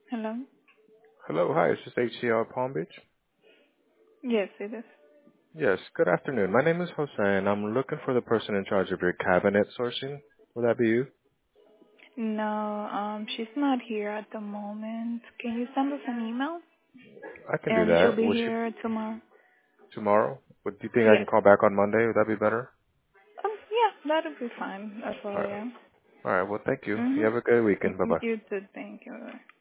Hello? Hello, hi, is this HCL Palm Beach? Yes, it is. Yes, good afternoon. My name is Jose, and I'm looking for the person in charge of your cabinet sourcing. Would that be you? No, she's not here at the moment. Can you send us an email? I can do And she'll that. be Would you here tomorrow. tomorrow? Do you think I Yes. can call back on Monday? Would that be better? Yeah, that'll be fine as All well, right. yeah. All right. Well, thank you. You have a good Mm-hmm. weekend. Bye bye. You too, thank you.